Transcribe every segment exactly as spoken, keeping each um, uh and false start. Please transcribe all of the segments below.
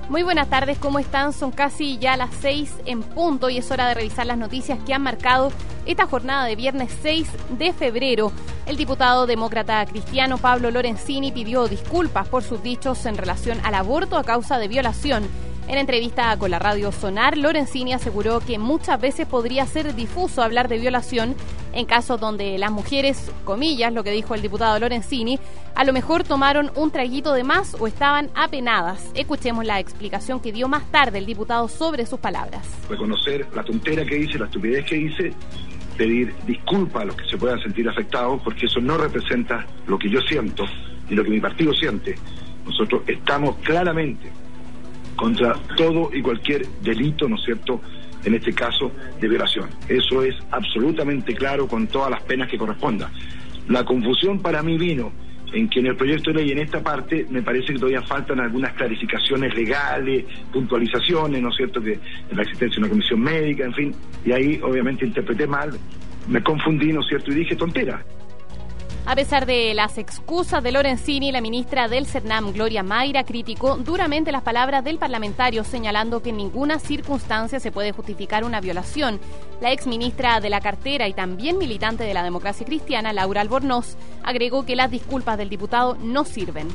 Muy buenas tardes, ¿cómo están? Son casi ya las seis en punto y es hora de revisar las noticias que han marcado esta jornada de viernes seis de febrero. El diputado demócrata cristiano Pablo Lorenzini pidió disculpas por sus dichos en relación al aborto a causa de violación. En entrevista con la radio Sonar, Lorenzini aseguró que muchas veces podría ser difuso hablar de violación en casos donde las mujeres, comillas, lo que dijo el diputado Lorenzini, a lo mejor tomaron un traguito de más o estaban apenadas. Escuchemos la explicación que dio más tarde el diputado sobre sus palabras. Reconocer la tontera que hice, la estupidez que hice, pedir disculpas a los que se puedan sentir afectados, porque eso no representa lo que yo siento y lo que mi partido siente. Nosotros estamos claramente contra todo y cualquier delito, ¿no es cierto?, en este caso de violación. Eso es absolutamente claro con todas las penas que correspondan. La confusión para mí vino en que en el proyecto de ley, en esta parte, me parece que todavía faltan algunas clarificaciones legales, puntualizaciones, ¿no es cierto?, que en la existencia de una comisión médica, en fin, y ahí obviamente interpreté mal, me confundí, ¿no es cierto?, y dije tontera. A pesar de las excusas de Lorenzini, la ministra del CERNAM, Gloria Mayra, criticó duramente las palabras del parlamentario, señalando que en ninguna circunstancia se puede justificar una violación. La exministra de la cartera y también militante de la democracia cristiana, Laura Albornoz, agregó que las disculpas del diputado no sirven.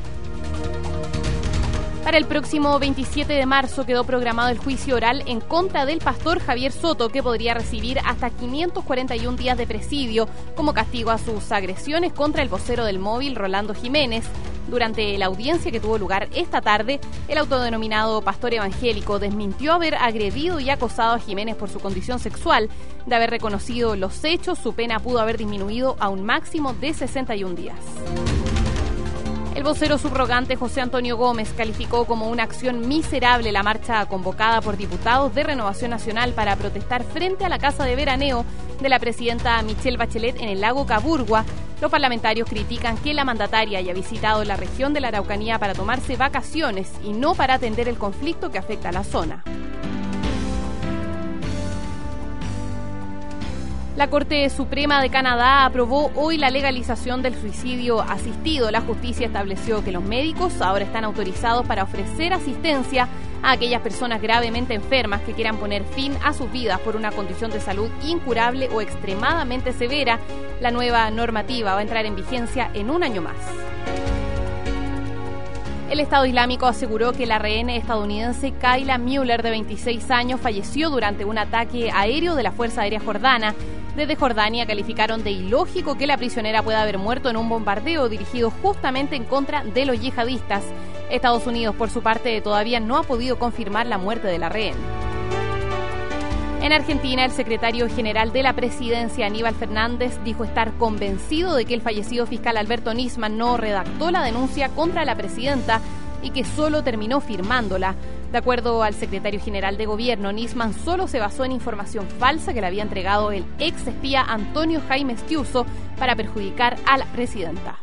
Para el próximo veintisiete de marzo quedó programado el juicio oral en contra del pastor Javier Soto, que podría recibir hasta quinientos cuarenta y un días de presidio como castigo a sus agresiones contra el vocero del Móvil, Rolando Jiménez. Durante la audiencia que tuvo lugar esta tarde, el autodenominado pastor evangélico desmintió haber agredido y acosado a Jiménez por su condición sexual. De haber reconocido los hechos, su pena pudo haber disminuido a un máximo de sesenta y un días. El vocero subrogante José Antonio Gómez calificó como una acción miserable la marcha convocada por diputados de Renovación Nacional para protestar frente a la casa de veraneo de la presidenta Michelle Bachelet en el lago Caburgua. Los parlamentarios critican que la mandataria haya visitado la región de la Araucanía para tomarse vacaciones y no para atender el conflicto que afecta a la zona. La Corte Suprema de Canadá aprobó hoy la legalización del suicidio asistido. La justicia estableció que los médicos ahora están autorizados para ofrecer asistencia a aquellas personas gravemente enfermas que quieran poner fin a sus vidas por una condición de salud incurable o extremadamente severa. La nueva normativa va a entrar en vigencia en un año más. El Estado Islámico aseguró que la rehén estadounidense Kayla Mueller, de veintiséis años, falleció durante un ataque aéreo de la Fuerza Aérea Jordana. Desde Jordania calificaron de ilógico que la prisionera pueda haber muerto en un bombardeo dirigido justamente en contra de los yihadistas. Estados Unidos, por su parte, todavía no ha podido confirmar la muerte de la rehén. En Argentina, el secretario general de la presidencia, Aníbal Fernández, dijo estar convencido de que el fallecido fiscal Alberto Nisman no redactó la denuncia contra la presidenta y que solo terminó firmándola. De acuerdo al secretario general de gobierno, Nisman solo se basó en información falsa que le había entregado el ex espía Antonio Jaime Estiuso para perjudicar a la presidenta.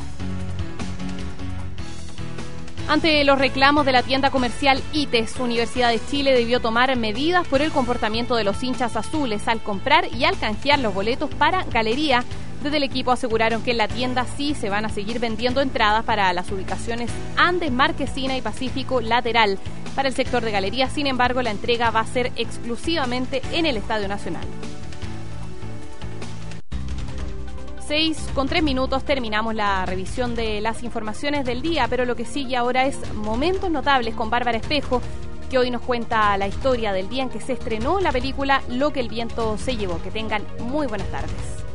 Ante los reclamos de la tienda comercial ITES, Universidad de Chile debió tomar medidas por el comportamiento de los hinchas azules al comprar y al canjear los boletos para galería. Desde el equipo aseguraron que en la tienda sí se van a seguir vendiendo entradas para las ubicaciones Andes, Marquesina y Pacífico Lateral. Para el sector de galería, sin embargo, la entrega va a ser exclusivamente en el Estadio Nacional. Seis con tres minutos terminamos la revisión de las informaciones del día, pero lo que sigue ahora es Momentos Notables con Bárbara Espejo, que hoy nos cuenta la historia del día en que se estrenó la película Lo que el viento se llevó. Que tengan muy buenas tardes.